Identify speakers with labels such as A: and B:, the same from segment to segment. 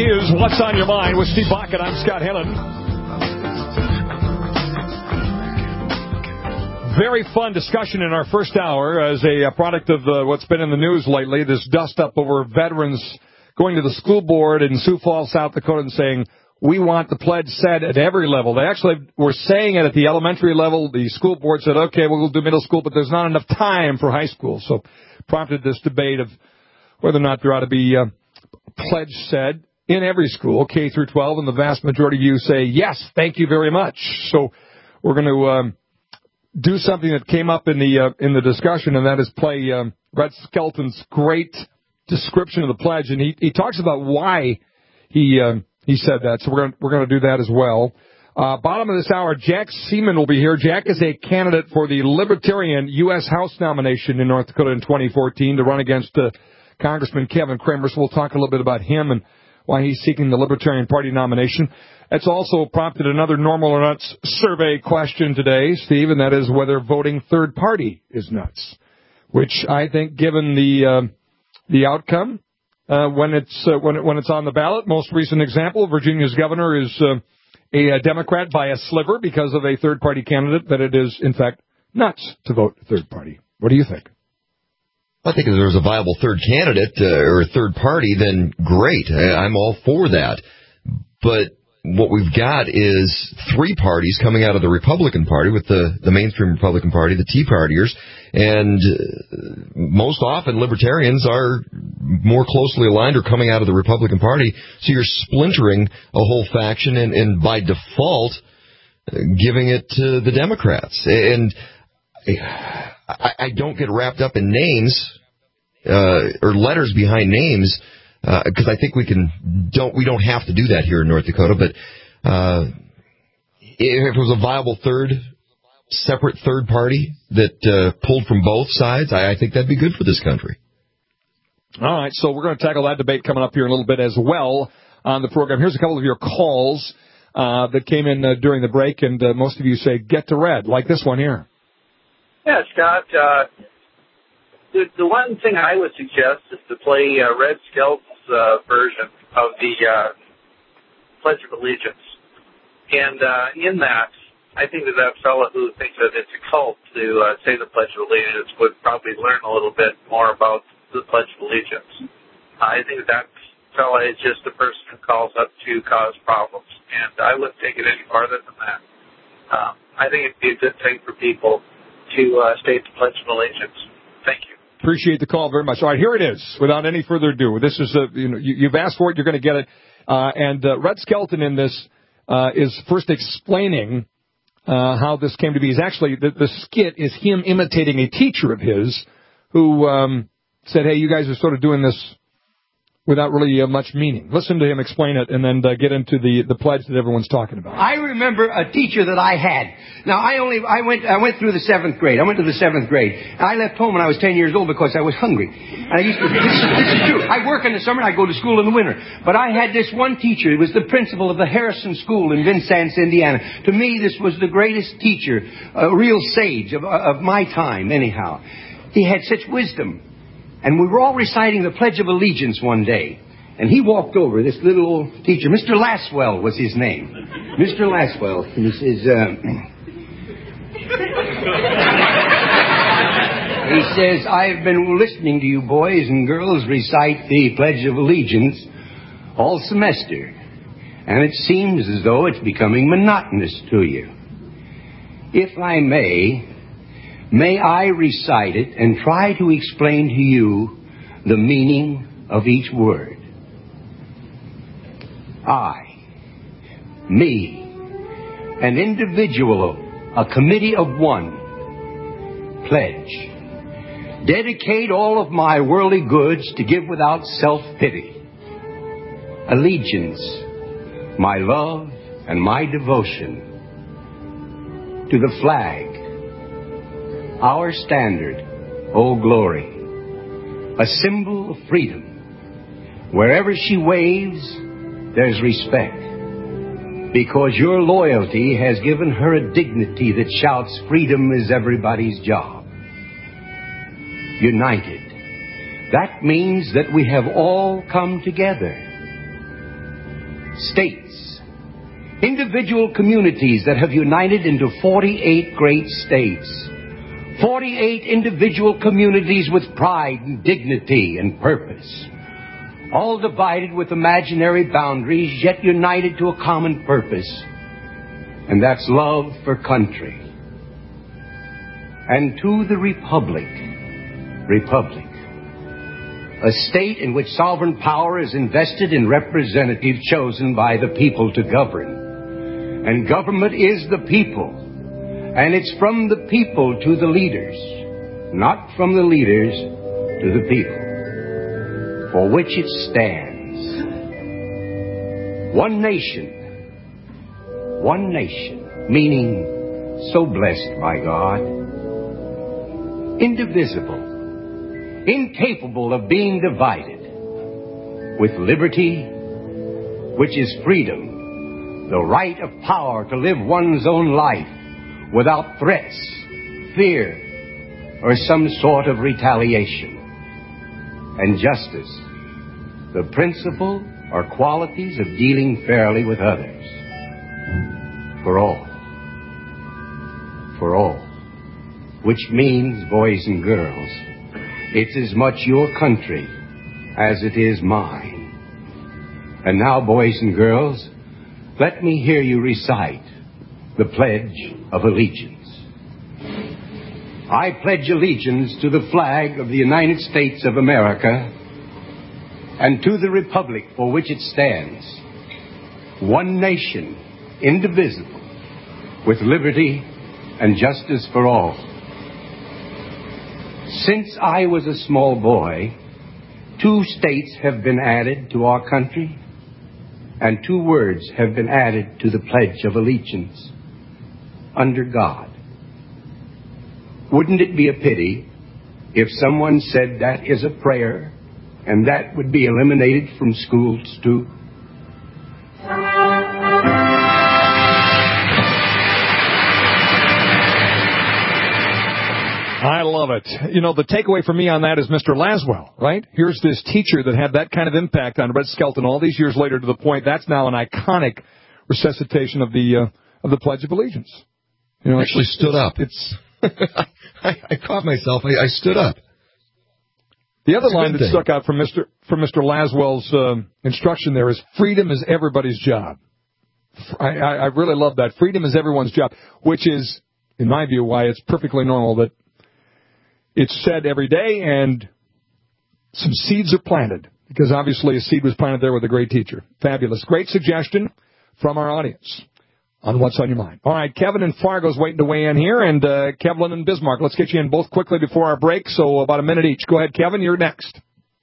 A: is What's on Your Mind with Steve Bach, and I'm Scott Hennon. Very fun discussion in our first hour as a product of what's been in the news lately, this dust-up over veterans going to the school board in Sioux Falls, South Dakota, and saying, we want the pledge said at every level. They actually were saying it at the elementary level. The school board said, okay, we'll do middle school, but there's not enough time for high school. So prompted this debate of whether or not there ought to be a pledge said in every school, K through 12, and the vast majority of you say, yes, thank you very much. So we're going to do something that came up in the discussion, and that is play Red Skelton's great description of the pledge, and he talks about why he said that, so we're going to do that as well. Bottom of this hour, Jack Seaman will be here. Jack is a candidate for the Libertarian U.S. House nomination in North Dakota in 2014 to run against Congressman Kevin Cramer, so we'll talk a little bit about him and why he's seeking the Libertarian Party nomination. It's also prompted another Normal or Nuts survey question today, Steve, and that is whether voting third party is nuts, which I think, given the outcome, when it's on the ballot. Most recent example, Virginia's governor is a Democrat by a sliver because of a third-party candidate, that it is, in fact, nuts to vote third party. What do you think?
B: I think if there's a viable third candidate or a third party, then great. I'm all for that. But what we've got is three parties coming out of the Republican Party, with the mainstream Republican Party, the Tea Partiers, and most often libertarians are more closely aligned or coming out of the Republican Party, so you're splintering a whole faction and by default giving it to the Democrats. And I don't get wrapped up in names or letters behind names, because I think we don't have to do that here in North Dakota. But if it was a viable separate third party that pulled from both sides, I think that'd be good for this country.
A: All right, so we're going to tackle that debate coming up here in a little bit as well on the program. Here's a couple of your calls that came in during the break, and most of you say get to red, like this one here.
C: Yeah, Scott. The one thing I would suggest is to play Red Skelton's version of the Pledge of Allegiance. And in that, I think that fellow who thinks that it's a cult to say the Pledge of Allegiance would probably learn a little bit more about the Pledge of Allegiance. I think that fellow is just a person who calls up to cause problems, and I wouldn't take it any farther than that. I think it'd be a good thing for people to state the Pledge of Allegiance. Thank you.
A: Appreciate the call very much. All right, here it is. Without any further ado, this is you've asked for it, you're going to get it. And Red Skelton in this is first explaining how this came to be. He's actually the skit is him imitating a teacher of his who said, "Hey, you guys are sort of doing this without really much meaning." Listen to him explain it, and then get into the pledge that everyone's talking about.
D: I remember a teacher that I had. Now, I went through the 7th grade. I went to the 7th grade. And I left home when I was 10 years old because I was hungry. And I used to, this is true. I work in the summer and I go to school in the winter. But I had this one teacher. He was the principal of the Harrison School in Vincennes, Indiana. To me, this was the greatest teacher, a real sage of my time, anyhow. He had such wisdom. And we were all reciting the Pledge of Allegiance one day. And he walked over, this little old teacher. Mr. Laswell was his name. Mr. Laswell. And he says, I've been listening to you boys and girls recite the Pledge of Allegiance all semester. And it seems as though it's becoming monotonous to you. If I may I recite it and try to explain to you the meaning of each word. I, me, an individual, a committee of one, pledge, dedicate all of my worldly goods to give without self-pity. Allegiance, my love and my devotion to the flag, our standard, oh glory, a symbol of freedom. Wherever she waves, there's respect, because your loyalty has given her a dignity that shouts freedom is everybody's job. United, that means that we have all come together. states, individual communities that have united into 48 great states, 48 individual communities with pride and dignity and purpose, all divided with imaginary boundaries, yet united to a common purpose, and that's love for country. And to the republic, a state in which sovereign power is invested in representatives chosen by the people to govern. And government is the people, and it's from the people to the leaders, not from the leaders to the people, for which it stands. One nation, meaning so blessed by God, indivisible, incapable of being divided, with liberty, which is freedom, the right of power to live one's own life without threats, fear, or some sort of retaliation. And justice, the principle or qualities of dealing fairly with others. For all, which means, boys and girls, it's as much your country as it is mine. And now, boys and girls, let me hear you recite the Pledge of Allegiance. I pledge allegiance to the flag of the United States of America and to the republic for which it stands, one nation, indivisible, with liberty and justice for all. Since I was a small boy, 2 states have been added to our country, and 2 words have been added to the Pledge of Allegiance: under God. Wouldn't it be a pity if someone said that is a prayer, and that would be eliminated from schools too?
A: I love it. You know, the takeaway for me on that is Mr. Laswell, right? Here's this teacher that had that kind of impact on Red Skelton all these years later, to the point that's now an iconic resuscitation of the Pledge of Allegiance. You know,
B: I actually stood up. I caught myself. I stood up.
A: The other line that stuck out from Mr. Laswell's instruction there is, freedom is everybody's job. I really love that. Freedom is everyone's job, which is, in my view, why it's perfectly normal that it's said every day and some seeds are planted, because obviously a seed was planted there with a great teacher. Fabulous. Great suggestion from our audience on What's on Your Mind. All right, Kevin in Fargo's waiting to weigh in here, and Kevlin in Bismarck. Let's get you in both quickly before our break, so about a minute each. Go ahead, Kevin, you're next.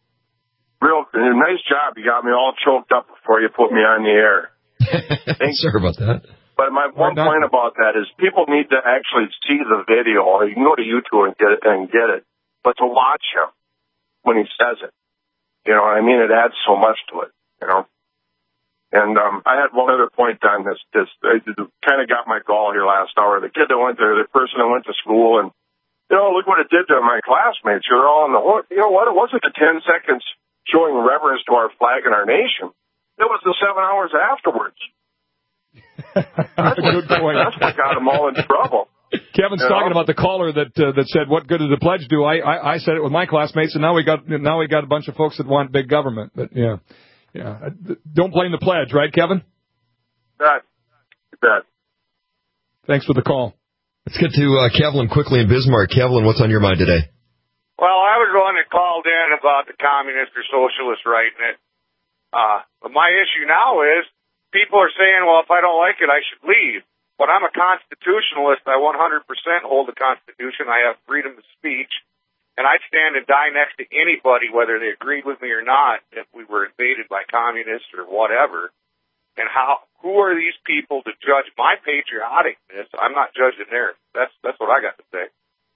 E: Nice job. You got me all choked up before you put me on the air.
B: Sorry about that.
E: But my one point about that is people need to actually see the video, or you can go to YouTube and get it. But to watch him when he says it, you know what I mean? It adds so much to it, you know. And I had one other point on this. It kind of got my gall here last hour. The kid that went there, the person that went to school, and you know, look what it did to my classmates. You're all on the hook. You know what? It wasn't the 10 seconds showing reverence to our flag and our nation. It was the 7 hours afterwards. That's
A: Good point.
E: That's what got them all in trouble.
A: Kevin's talking about the caller that said, "What good does the pledge do?" I said it with my classmates, and now we got a bunch of folks that want big government. But yeah, don't blame the pledge, right, Kevin? You bet. Thanks for the call.
B: Let's get to Kevlin quickly in Bismarck. Kevlin, what's on your mind today?
F: Well, I was the one that called in about the communist or socialist writing it. But my issue now is, people are saying, well, if I don't like it, I should leave. But I'm a constitutionalist. I 100% hold the Constitution. I have freedom of speech. And I'd stand and die next to anybody, whether they agreed with me or not, if we were invaded by communists or whatever. And who are these people to judge my patrioticness? I'm not judging theirs. That's what I got to say.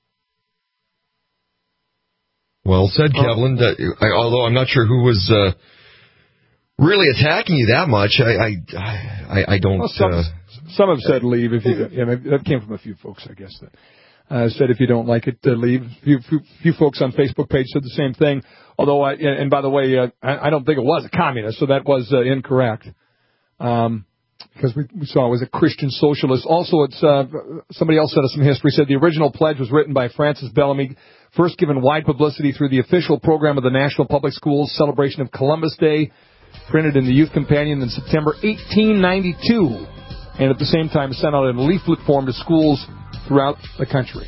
B: Well said, Kevlin. Although I'm not sure who was really attacking you that much, I don't.
A: Well, some have said leave if you. That came from a few folks, I guess. That said if you don't like it, leave. Few folks on Facebook page said the same thing. Although, and by the way, I don't think it was a communist, so that was incorrect. because we saw it was a Christian socialist. Also, it's somebody else sent us some history, said the original pledge was written by Francis Bellamy, first given wide publicity through the official program of the National Public Schools celebration of Columbus Day, printed in the Youth Companion in September 1892, and at the same time sent out in leaflet form to schools throughout the country.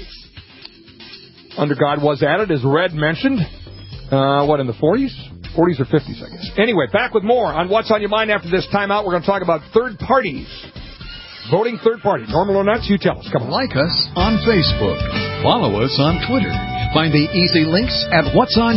A: Under God Was added, as Red mentioned, in the 40s? 40s or 50s, I guess. Anyway, back with more on What's on Your Mind after this timeout. We're going to talk about third parties. Voting third party. Normal or nuts, you tell us. Come on.
G: Like us on Facebook. Follow us on Twitter. Find the easy links at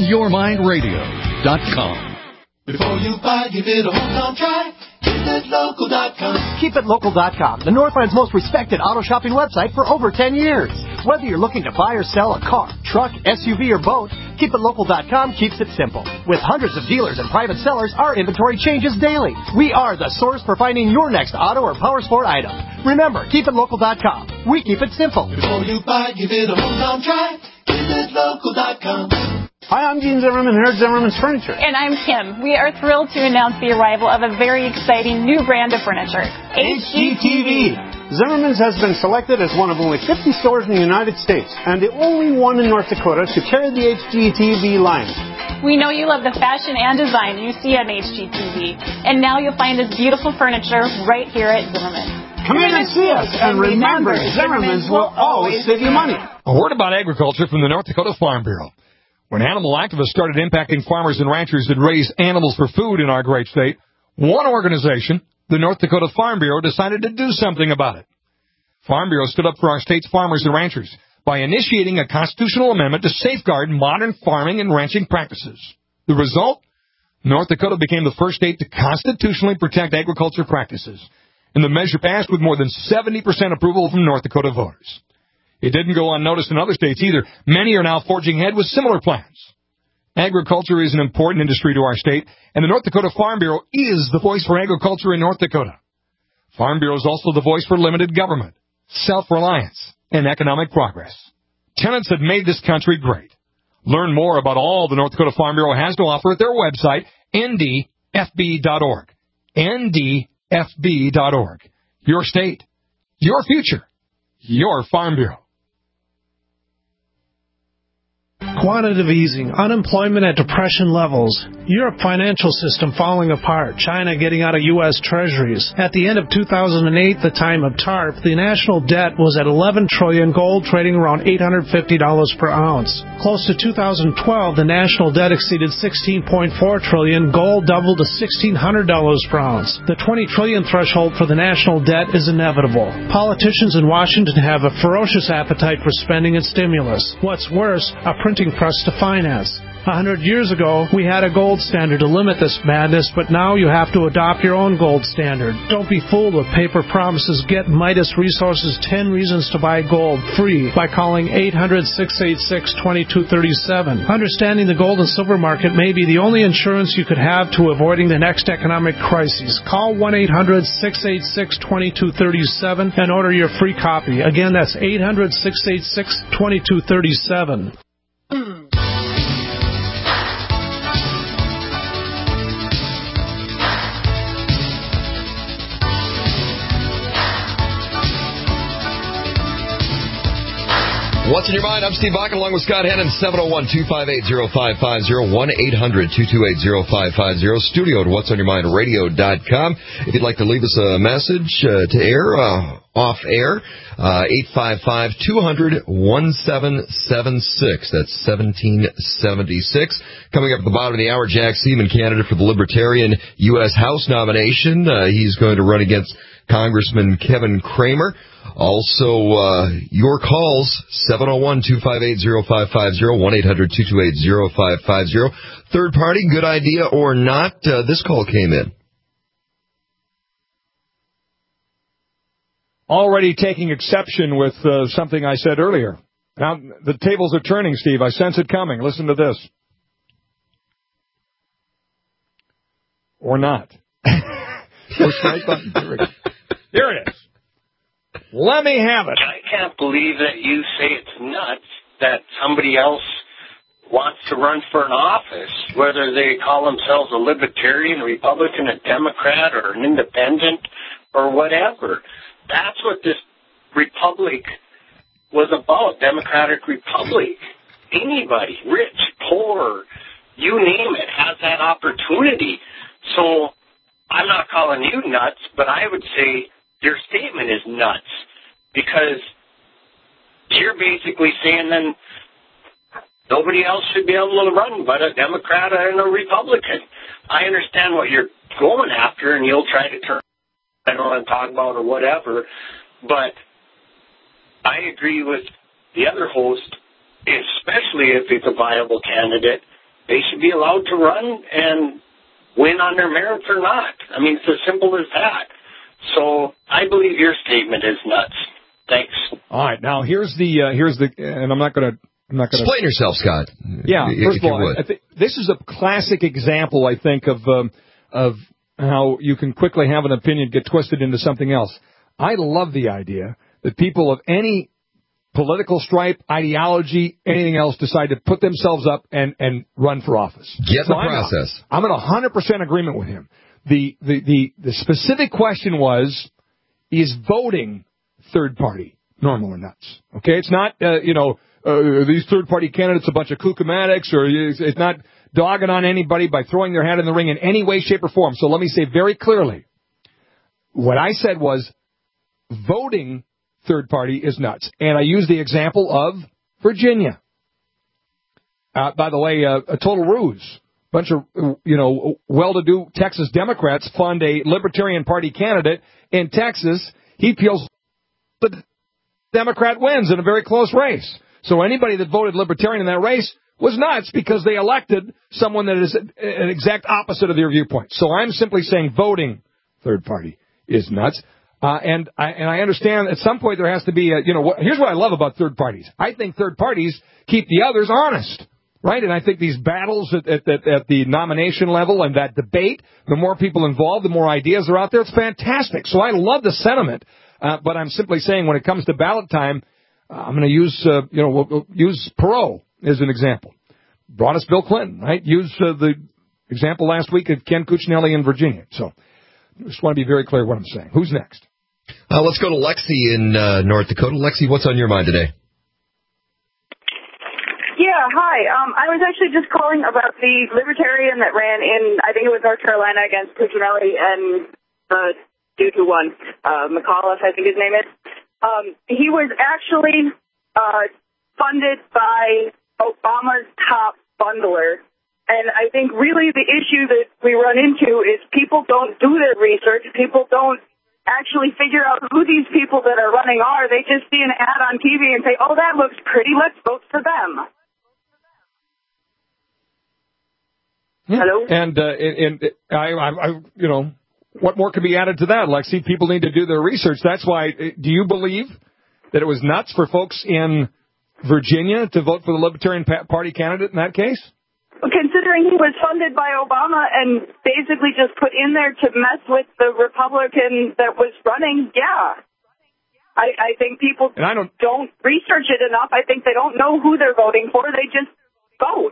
G: whatsonyourmindradio.com.
H: Before you buy, give it a hometown try. KeepItLocal.com.
I: KeepItLocal.com, the Northland's most respected auto shopping website for over 10 years. Whether you're looking to buy or sell a car, truck, SUV, or boat, KeepItLocal.com keeps it simple. With hundreds of dealers and private sellers, our inventory changes daily. We are the source for finding your next auto or power sport item. Remember, KeepItLocal.com. We keep it simple.
H: Before you buy, give it a hometown try. KeepItLocal.com.
J: Hi, I'm Gene Zimmerman here at Zimmerman's Furniture.
K: And I'm Kim. We are thrilled to announce the arrival of a very exciting new brand of furniture, HGTV.
J: Zimmerman's has been selected as one of only 50 stores in the United States and the only one in North Dakota to carry the HGTV line.
K: We know you love the fashion and design you see on HGTV, and now you'll find this beautiful furniture right here at Zimmerman's.
J: Come in and see us, and remember, Zimmerman's will always save you money.
A: A word about agriculture from the North Dakota Farm Bureau. When animal activists started impacting farmers and ranchers that raise animals for food in our great state, one organization, the North Dakota Farm Bureau, decided to do something about it. Farm Bureau stood up for our state's farmers and ranchers by initiating a constitutional amendment to safeguard modern farming and ranching practices. The result? North Dakota became the first state to constitutionally protect agriculture practices, and the measure passed with more than 70% approval from North Dakota voters. It didn't go unnoticed in other states either. Many are now forging ahead with similar plans. Agriculture is an important industry to our state, and the North Dakota Farm Bureau is the voice for agriculture in North Dakota. Farm Bureau is also the voice for limited government, self-reliance, and economic progress. Tenants have made this country great. Learn more about all the North Dakota Farm Bureau has to offer at their website, ndfb.org. ndfb.org. Your state, your future, your Farm Bureau.
L: Quantitative easing, unemployment at depression levels, Europe financial system falling apart, China getting out of U.S. treasuries. At the end of 2008, the time of TARP, the national debt was at $11 trillion, gold trading around $850 per ounce. Close to 2012, the national debt exceeded $16.4 trillion, gold doubled to $1,600 per ounce. The $20 trillion threshold for the national debt is inevitable. Politicians in Washington have a ferocious appetite for spending and stimulus. What's worse, a printing press to finance. 100 years ago, we had a gold standard to limit this madness, but now you have to adopt your own gold standard. Don't be fooled with paper promises. Get Midas Resources 10 Reasons to Buy Gold free by calling 800-686-2237. Understanding the gold and silver market may be the only insurance you could have to avoiding the next economic crisis. Call 1-800-686-2237 and order your free copy. Again, that's 800-686-2237.
B: What's in your mind? I'm Steve Bakken along with Scott Hennon, 701-258-0550, 1-800-228-0550, studio at whatsonyourmindradio.com. If you'd like to leave us a message to air, off air, 855-200-1776. That's 1776. Coming up at the bottom of the hour, Jack Seaman, candidate for the Libertarian U.S. House nomination. He's going to run against Congressman Kevin Cramer. Also, your calls, 701-258-0550, 1-800-228-0550. Third party, good idea or not? This call came in.
A: Already taking exception with something I said earlier. Now, the tables are turning, Steve. I sense it coming. Listen to this. Or not. Push right button. Here it is. Let me have it.
M: I can't believe that you say it's nuts that somebody else wants to run for an office, whether they call themselves a libertarian, a Republican, a Democrat, or an independent, or whatever. That's what this republic was about, Democratic Republic. Anybody, rich, poor, you name it, has that opportunity. So I'm not calling you nuts, but I would say your statement is nuts, because you're basically saying then nobody else should be able to run but a Democrat and a Republican. I understand what you're going after, and you'll try to turn I don't want to talk about or whatever, but I agree with the other host, especially if it's a viable candidate. They should be allowed to run and win on their merits or not. I mean, it's as simple as that. So I believe your statement is nuts. Thanks.
A: All right, now here's the and I'm not going to
B: explain yourself, Scott.
A: Yeah, first of all, I think this is a classic example, I think, of how you can quickly have an opinion get twisted into something else. I love the idea that people of any political stripe, ideology, anything else decide to put themselves up and run for office.
B: Get the process.
A: I'm in 100% agreement with him. The specific question was, is voting third party normal or nuts? Okay, it's not, these third party candidates a bunch of kookamatics, or it's not dogging on anybody by throwing their hat in the ring in any way, shape, or form. So let me say very clearly, what I said was voting third party is nuts. And I used the example of Virginia. By the way, a total ruse. Bunch of, well-to-do Texas Democrats fund a Libertarian Party candidate in Texas. He feels the Democrat wins in a very close race. So anybody that voted Libertarian in that race was nuts, because they elected someone that is an exact opposite of their viewpoint. So I'm simply saying voting third party is nuts. And I understand at some point there has to be here's what I love about third parties. I think third parties keep the others honest, right? And I think these battles at the nomination level and that debate, the more people involved, the more ideas are out there. It's fantastic. So I love the sentiment. But I'm simply saying when it comes to ballot time, I'm going to use, we'll use Perot as an example. Brought us Bill Clinton, right? Used the example last week of Ken Cuccinelli in Virginia. So just want to be very clear what I'm saying. Who's next?
B: Let's go to Lexi in North Dakota. Lexi, what's on your mind today?
N: Yeah, hi. I was actually just calling about the Libertarian that ran in, I think it was North Carolina, against Cuccinelli and dude who won, McAuliffe, I think his name is. He was actually funded by Obama's top bundler. And I think really the issue that we run into is people don't do their research. People don't actually figure out who these people that are running are. They just see an ad on TV and say, oh, that looks pretty. Let's vote for them.
A: Yeah.
N: Hello?
A: And I what more could be added to that, Lexi? People need to do their research. That's why, do you believe that it was nuts for folks in Virginia to vote for the Libertarian Party candidate in that case?
N: Considering he was funded by Obama and basically just put in there to mess with the Republican that was running, yeah. I think people don't research it enough. I think they don't know who they're voting for. They just vote.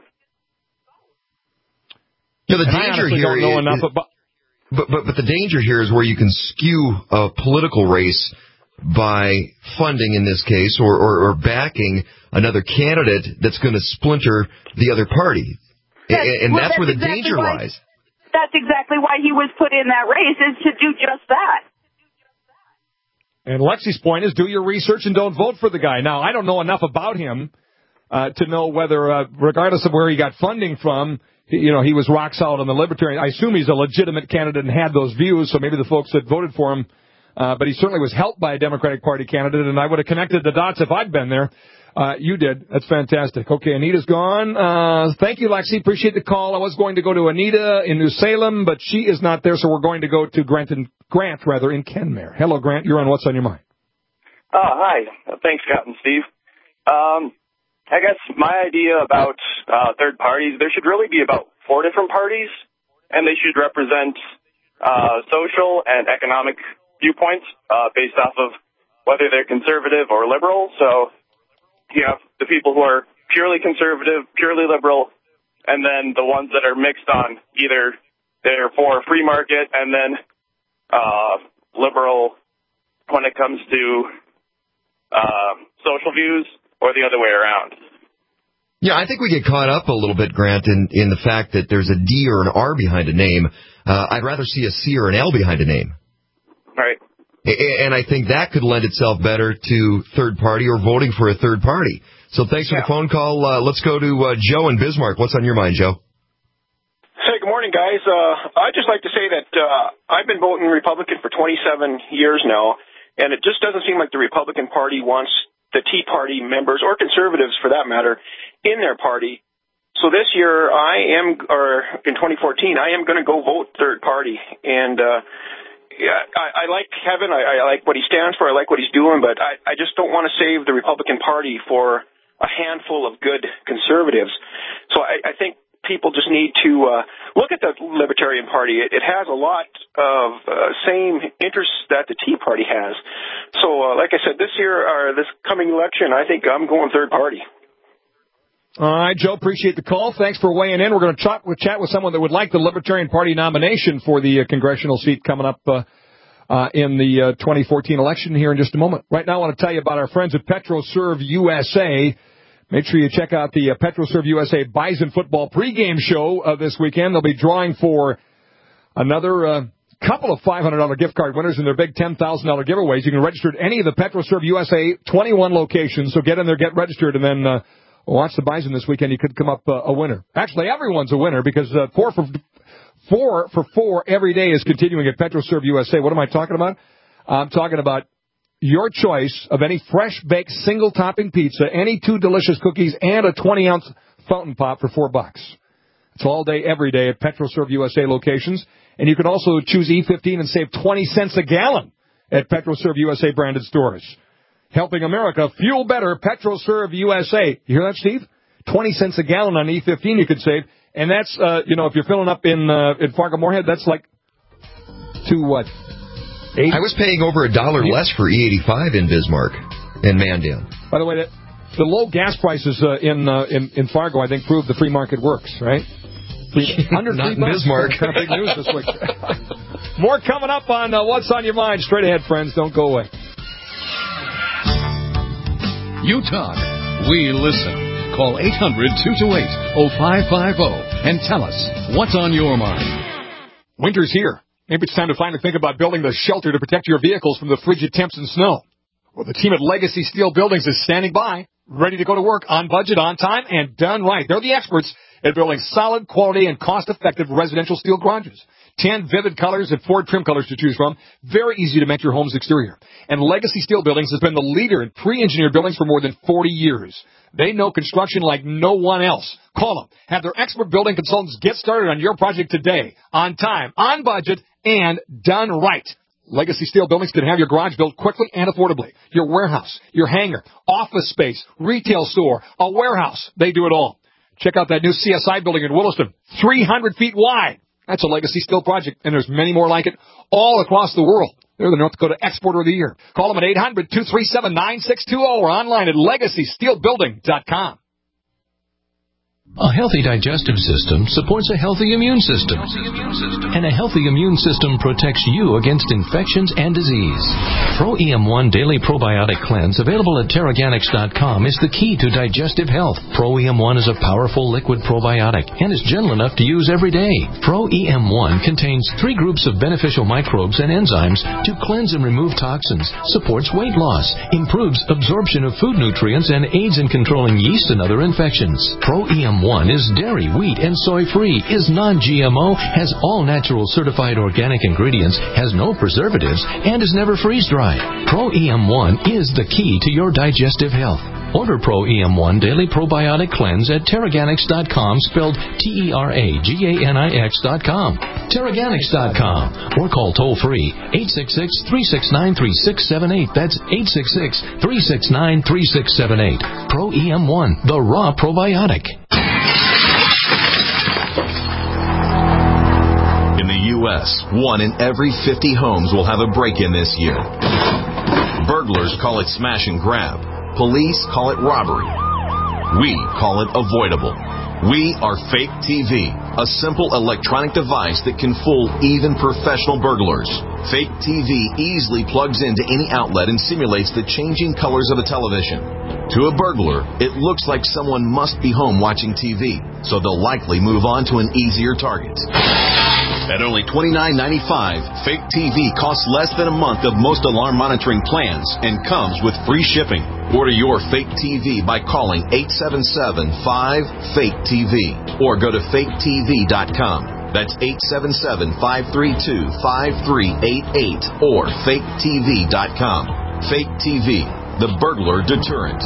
B: The danger here
A: don't know enough about...
B: But the danger here is where you can skew a political race by funding, in this case, or backing another candidate that's going to splinter the other party. That's where the danger lies.
N: That's exactly why he was put in that race, is to do just that.
A: And Lexi's point is do your research and don't vote for the guy. Now, I don't know enough about him to know whether, regardless of where he got funding from, he was rock solid on the Libertarian. I assume he's a legitimate candidate and had those views, so maybe the folks that voted for him, but he certainly was helped by a Democratic Party candidate, and I would have connected the dots if I'd been there. You did. That's fantastic. Okay, Anita's gone. Thank you, Lexi. Appreciate the call. I was going to go to Anita in New Salem, but she is not there, so we're going to go to Grant in Kenmare. Hello, Grant. You're on What's on Your Mind.
O: Hi. Thanks, Scott and Steve. I guess my idea about third parties, there should really be about 4 different parties, and they should represent social and economic viewpoints based off of whether they're conservative or liberal. So you have the people who are purely conservative, purely liberal, and then the ones that are mixed on either they're for free market and then liberal when it comes to social views, or the other way around.
B: Yeah, I think we get caught up a little bit, Grant, in the fact that there's a D or an R behind a name. I'd rather see a C or an L behind a name.
O: Right.
B: And I think that could lend itself better to third party or voting for a third party. So thanks for the phone call. Let's go to Joe in Bismarck. What's on your mind, Joe?
P: Hey, good morning, guys. I'd just like to say that I've been voting Republican for 27 years now, and it just doesn't seem like the Republican Party wants the Tea Party members, or conservatives for that matter, in their party. So this year, in 2014, I am going to go vote third party. And I like Kevin. I like what he stands for. I like what he's doing, but I just don't want to save the Republican Party for a handful of good conservatives. So I think people just need to look at the Libertarian Party. It has a lot of same interests that the Tea Party has. So, like I said, this year, or this coming election, I think I'm going third party.
A: All right, Joe, appreciate the call. Thanks for weighing in. We're going to chat with someone that would like the Libertarian Party nomination for the congressional seat coming up in the 2014 election here in just a moment. Right now, I want to tell you about our friends at PetroServe USA. Make sure you check out the PetroServe USA Bison football pregame show this weekend. They'll be drawing for another couple of $500 gift card winners in their big $10,000 giveaways. You can register at any of the PetroServe USA 21 locations. So get in there, get registered, and then watch the Bison this weekend. You could come up a winner. Actually, everyone's a winner because 4 for 4 every day is continuing at PetroServe USA. What am I talking about? I'm talking about your choice of any fresh-baked single-topping pizza, any 2 delicious cookies, and a 20-ounce fountain pop for $4. It's all day, every day at PetroServe USA locations. And you can also choose E15 and save 20 cents a gallon at PetroServe USA branded stores. Helping America fuel better, PetroServe USA. You hear that, Steve? 20 cents a gallon on E15 you could save. And that's, if you're filling up in Fargo-Moorhead, that's like $8?
B: I was paying over $1 less for E85 in Bismarck and Mandan.
A: By the way, the low gas prices in Fargo, I think, prove the free market works, right? Under
B: Not in Bismarck.
A: Big news this week. More coming up on What's on Your Mind. Straight ahead, friends. Don't go away.
G: You talk, we listen. Call 800-228-0550 and tell us what's on your mind.
A: Winter's here. Maybe it's time to finally think about building the shelter to protect your vehicles from the frigid temps and snow. Well, the team at Legacy Steel Buildings is standing by, ready to go to work on budget, on time, and done right. They're the experts at building solid, quality, and cost-effective residential steel garages. 10 vivid colors and 4 trim colors to choose from. Very easy to match your home's exterior. And Legacy Steel Buildings has been the leader in pre-engineered buildings for more than 40 years. They know construction like no one else. Call them. Have their expert building consultants get started on your project today. On time, on budget, and done right. Legacy Steel Buildings can have your garage built quickly and affordably. Your warehouse, your hangar, office space, retail store, a warehouse. They do it all. Check out that new CSI building in Williston, 300 feet wide. That's a Legacy Steel project, and there's many more like it all across the world. They're the North Dakota Exporter of the Year. Call them at 800-237-9620 or online at legacysteelbuilding.com.
Q: A healthy digestive system supports a healthy immune system. And a healthy immune system protects you against infections and disease. Pro EM1 Daily Probiotic Cleanse, available at Teraganix.com, is the key to digestive health. Pro EM1 is a powerful liquid probiotic and is gentle enough to use every day. Pro EM1 contains 3 groups of beneficial microbes and enzymes to cleanse and remove toxins, supports weight loss, improves absorption of food nutrients, and aids in controlling yeast and other infections. Pro EM1 is dairy, wheat, and soy-free, is non-GMO, has all natural certified organic ingredients, has no preservatives, and is never freeze-dried. Pro EM1 is the key to your digestive health. Order Pro EM1 Daily Probiotic Cleanse at Teraganix.com, spelled Teraganix.com. Teraganix.com. Or call toll-free 866-369-3678. That's 866-369-3678. Pro EM1, the raw probiotic.
R: In the U.S., 1 in every 50 homes will have a break-in this year. Burglars call it smash and grab. Police call it robbery. We call it avoidable. We are Fake TV, a simple electronic device that can fool even professional burglars. Fake TV easily plugs into any outlet and simulates the changing colors of a television. To a burglar, it looks like someone must be home watching TV, so they'll likely move on to an easier target. At only $29.95, Fake TV costs less than a month of most alarm monitoring plans and comes with free shipping. Order your Fake TV by calling 877-5-FAKE-TV or go to faketv.com. That's 877-532-5388 or faketv.com. Fake TV, the burglar deterrent.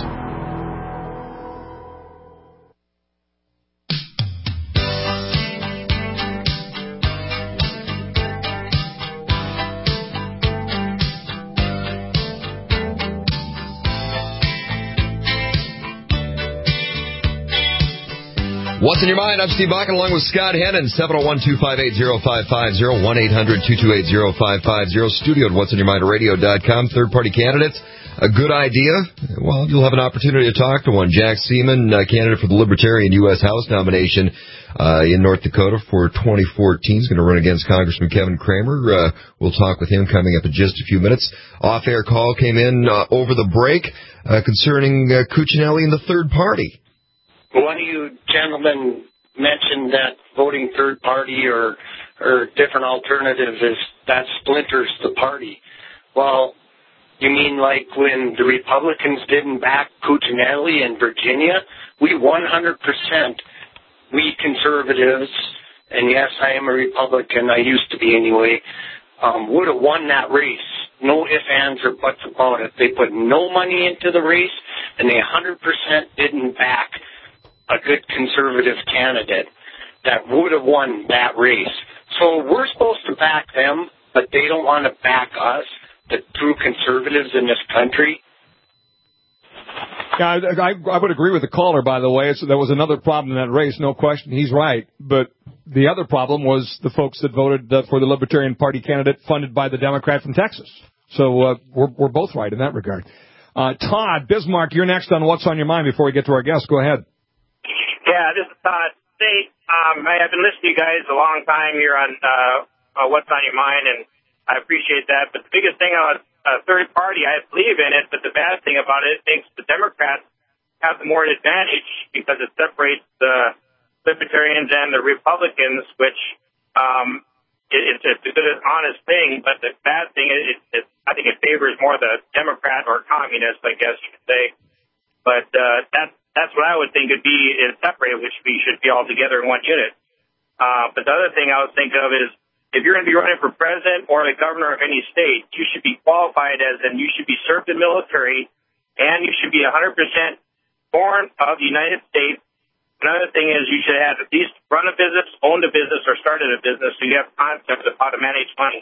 B: What's in your mind? I'm Steve Bakken along with Scott Hennon, 701-258-0550, 1-800-228-0550, studio at what'sinyourmindradio.com. Third-party candidates, a good idea? Well, you'll have an opportunity to talk to one. Jack Seaman, candidate for the Libertarian U.S. House nomination in North Dakota for 2014. He's going to run against Congressman Kevin Cramer. We'll talk with him coming up in just a few minutes. Off-air call came in over the break concerning Cuccinelli and the third party.
M: One of you gentlemen mentioned that voting third party or different alternatives that splinters the party. Well, you mean like when the Republicans didn't back Cuccinelli in Virginia? We 100%, we conservatives, and yes, I am a Republican, I used to be anyway, would have won that race. No ifs, ands, or buts about it. They put no money into the race, and they 100% didn't back a good conservative candidate that would have won that race. So we're supposed to back them, but they don't want to back us, the true conservatives in this country.
A: Yeah, I would agree with the caller, by the way. There was another problem in that race, no question. He's right. But the other problem was the folks that voted for the Libertarian Party candidate funded by the Democrat from Texas. So we're both right in that regard. Todd, Bismarck, you're next on What's on Your Mind before we get to our guest. Go ahead.
S: Yeah, this is Todd. Say, I've been listening to you guys a long time here on What's on Your Mind, and I appreciate that. But the biggest thing on a third party, I believe in it, but the bad thing about it makes the Democrats have the more advantage because it separates the Libertarians and the Republicans, which it's a good, honest thing. But the bad thing is I think it favors more the Democrat or communist, I guess you could say. But that's what I would think would be separated, which we should be all together in one unit. But the other thing I would think of is if you're going to be running for president or the governor of any state, you should be qualified as, and you should be served in the military, and you should be 100% born of the United States. Another thing is you should have at least run a business, owned a business, or started a business so you have concepts of how to manage money.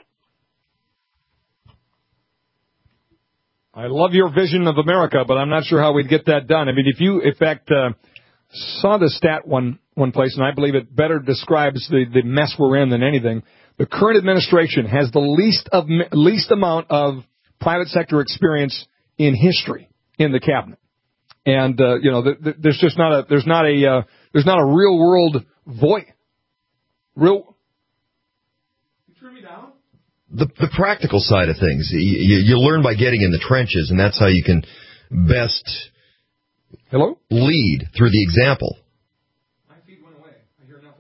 A: I love your vision of America, but I'm not sure how we'd get that done. I mean, if you, in fact, saw the stat one place, and I believe it better describes the mess we're in than anything, the current administration has the least amount of private sector experience in history in the cabinet. And, there's just not a real world voice.
B: The practical side of things, you learn by getting in the trenches, and that's how you can best lead through the example.
A: My feed went away. I hear nothing.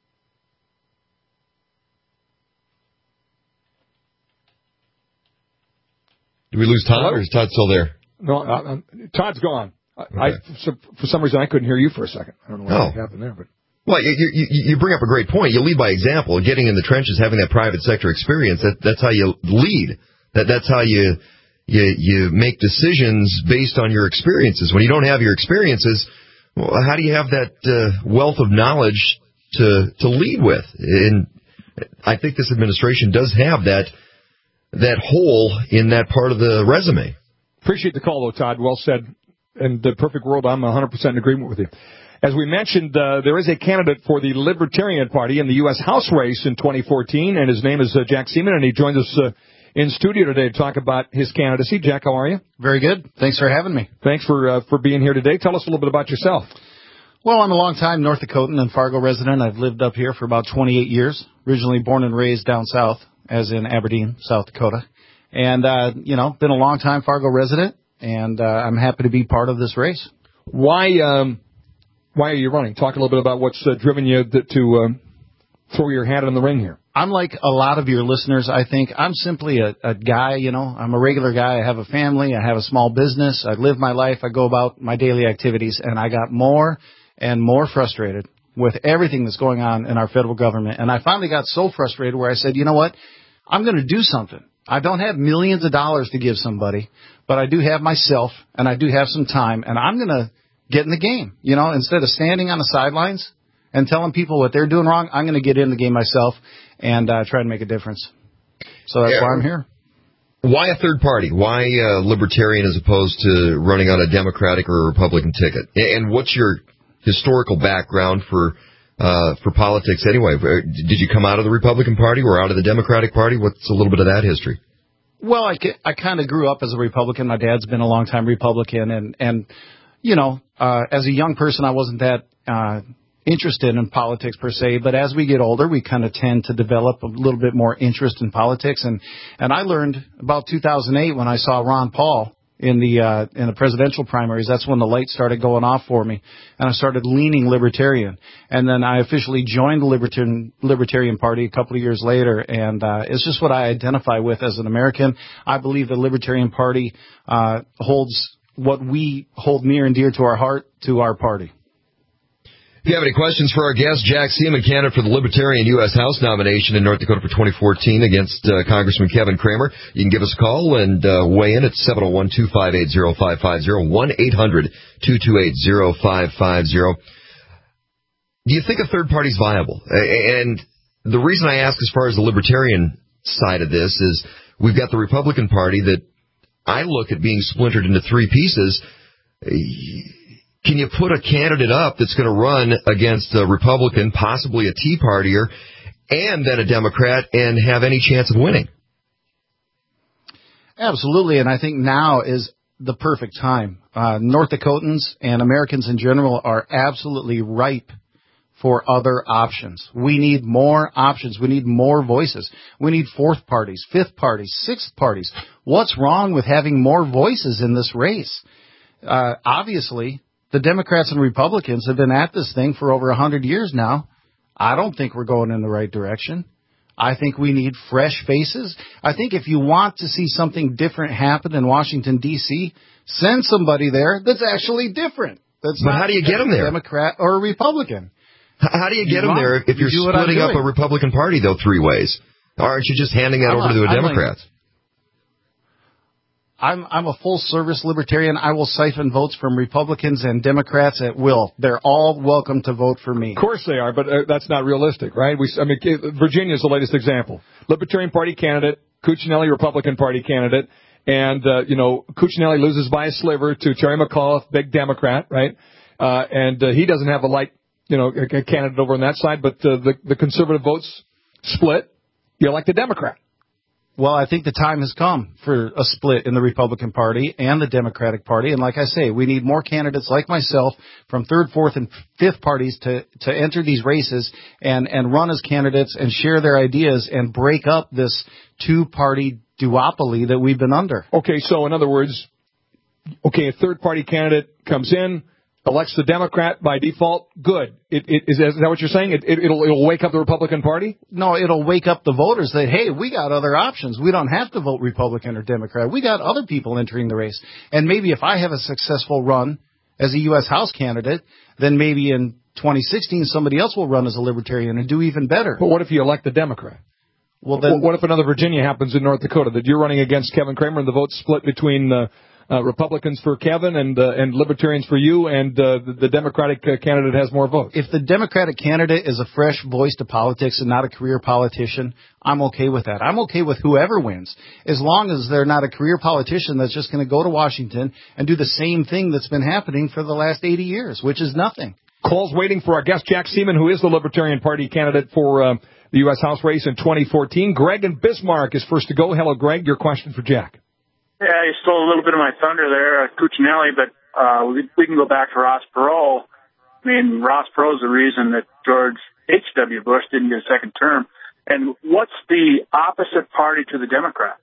B: Did we lose Todd, or is Todd still there?
A: No, Todd's gone. For some reason, I couldn't hear you for a second. I don't know what happened there, but.
B: Well, you bring up a great point. You lead by example. Getting in the trenches, having that private sector experience, that's how you lead. That's how you make decisions based on your experiences. When you don't have your experiences, well, how do you have that wealth of knowledge to lead with? And I think this administration does have that hole in that part of the resume.
A: Appreciate the call, though, Todd. Well said. In the perfect world, I'm 100% in agreement with you. As we mentioned, there is a candidate for the Libertarian Party in the U.S. House race in 2014, and his name is Jack Seaman, and he joins us in studio today to talk about his candidacy. Jack, how are you?
T: Very good. Thanks for having me.
A: Thanks for being here today. Tell us a little bit about yourself.
T: Well, I'm a long-time North Dakotan and Fargo resident. I've lived up here for about 28 years. Originally born and raised down south, as in Aberdeen, South Dakota. And, been a long-time Fargo resident, and I'm happy to be part of this race.
A: Why are you running? Talk a little bit about what's driven you to throw your hat in the ring here.
T: I'm like a lot of your listeners, I think. I'm simply a guy, I'm a regular guy. I have a family. I have a small business. I live my life. I go about my daily activities, and I got more and more frustrated with everything that's going on in our federal government. And I finally got so frustrated where I said, you know what? I'm going to do something. I don't have millions of dollars to give somebody, but I do have myself, and I do have some time, and I'm going to get in the game. Instead of standing on the sidelines and telling people what they're doing wrong, I'm going to get in the game myself and try to make a difference. So that's why I'm here.
B: Why a third party? Why Libertarian as opposed to running on a Democratic or a Republican ticket? And what's your historical background for politics anyway? Did you come out of the Republican Party or out of the Democratic Party? What's a little bit of that history?
T: Well, I kind of grew up as a Republican. My dad's been a longtime Republican, and as a young person, I wasn't that interested in politics per se. But as we get older, we kind of tend to develop a little bit more interest in politics. And I learned about 2008 when I saw Ron Paul in the presidential primaries. That's when the lights started going off for me, and I started leaning libertarian. And then I officially joined the Libertarian Party a couple of years later, and it's just what I identify with as an American. I believe the Libertarian Party holds what we hold near and dear to our heart, to our party.
B: If you have any questions for our guest, Jack Seaman, candidate for the Libertarian U.S. House nomination in North Dakota for 2014 against Congressman Kevin Cramer, you can give us a call and weigh in at 701-258-0550, 1-800-228-0550. Do you think a third party is viable? And the reason I ask as far as the Libertarian side of this is we've got the Republican Party that I look at being splintered into three pieces. Can you put a candidate up that's going to run against a Republican, possibly a Tea Partier, and then a Democrat, and have any chance of winning?
T: Absolutely, and I think now is the perfect time. North Dakotans and Americans in general are absolutely ripe for other options. We need more options. We need more voices. We need fourth parties, fifth parties, sixth parties. What's wrong with having more voices in this race? Obviously, the Democrats and Republicans have been at this thing for over 100 years now. I don't think we're going in the right direction. I think we need fresh faces. I think if you want to see something different happen in Washington, D.C., send somebody there that's actually different. But
B: how do you get them there?
T: A Democrat or a Republican.
B: How do you get them there if you're splitting up a Republican Party, though, three ways? Aren't you just handing that over to the Democrats?
T: I'm a full-service libertarian. I will siphon votes from Republicans and Democrats at will. They're all welcome to vote for me.
A: Of course they are, but that's not realistic, right? Virginia is the latest example. Libertarian Party candidate, Cuccinelli Republican Party candidate, and, Cuccinelli loses by a sliver to Terry McAuliffe, big Democrat, right? And he doesn't have a light, a candidate over on that side, but the conservative votes split. You elect a Democrat.
T: Well, I think the time has come for a split in the Republican Party and the Democratic Party. And like I say, we need more candidates like myself from third, fourth, and fifth parties to enter these races and run as candidates and share their ideas and break up this two-party duopoly that we've been under.
A: Okay, so in other words, a third-party candidate comes in, elects the Democrat by default, good. Is that what you're saying? It'll wake up the Republican Party?
T: No, it'll wake up the voters that, hey, we got other options. We don't have to vote Republican or Democrat. We got other people entering the race. And maybe if I have a successful run as a U.S. House candidate, then maybe in 2016 somebody else will run as a Libertarian and do even better.
A: But what if you elect the Democrat? Well, then, what if another Virginia happens in North Dakota, that you're running against Kevin Cramer and the votes split between Republicans for Kevin and Libertarians for you, and the Democratic candidate has more votes?
T: If the Democratic candidate is a fresh voice to politics and not a career politician, I'm okay with that. I'm okay with whoever wins, as long as they're not a career politician that's just going to go to Washington and do the same thing that's been happening for the last 80 years, which is nothing.
A: Calls waiting for our guest, Jack Seaman, who is the Libertarian Party candidate for the U.S. House race in 2014. Greg in Bismarck is first to go. Hello, Greg. Your question for Jack.
U: Yeah, you stole a little bit of my thunder there, Cuccinelli, but we can go back to Ross Perot. I mean, Ross Perot's the reason that George H.W. Bush didn't get a second term. And what's the opposite party to the Democrats?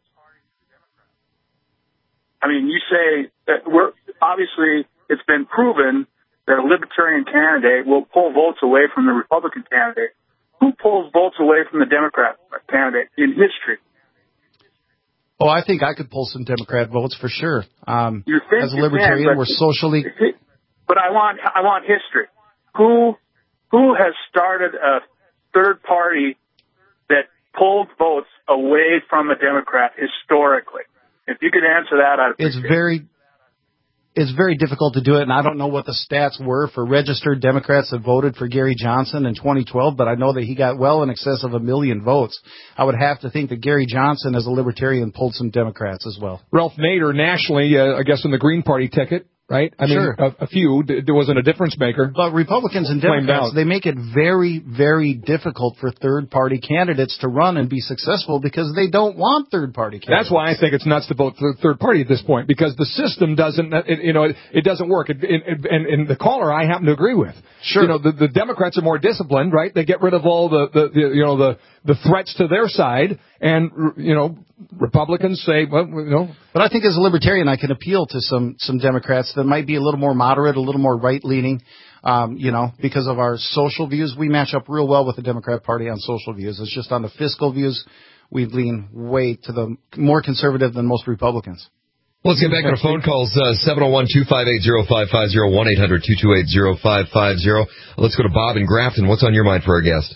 U: I mean, you say that obviously it's been proven that a libertarian candidate will pull votes away from the Republican candidate. Who pulls votes away from the Democrat candidate in history?
T: Oh, I think I could pull some Democrat votes for sure.
U: You think
T: as a libertarian,
U: can,
T: we're socially.
U: But I want history. Who has started a third party that pulled votes away from a Democrat historically? If you could answer that, I'd appreciate it.
T: It's very difficult to do it, and I don't know what the stats were for registered Democrats that voted for Gary Johnson in 2012, but I know that he got well in excess of 1 million votes. I would have to think that Gary Johnson, as a libertarian, pulled some Democrats as well.
A: Ralph Nader, nationally, I guess in the Green Party ticket, right? I mean,
T: sure.
A: a few. There wasn't a difference maker.
T: But Republicans and Democrats, they make it very, very difficult for third-party candidates to run and be successful because they don't want third-party candidates.
A: That's why I think it's nuts to vote for third party at this point, because the system doesn't, it doesn't work. And the caller I happen to agree with.
T: Sure.
A: You know, the Democrats are more disciplined, right? They get rid of all the threats to their side, and Republicans say, well,
T: But I think as a libertarian, I can appeal to some Democrats that might be a little more moderate, a little more right-leaning, because of our social views. We match up real well with the Democrat Party on social views. It's just on the fiscal views, we lean way to the more conservative than most Republicans.
B: Let's get back to our phone calls, 701-258-0550, 1-800-228-0550. Let's go to Bob in Grafton. What's on your mind for our guest?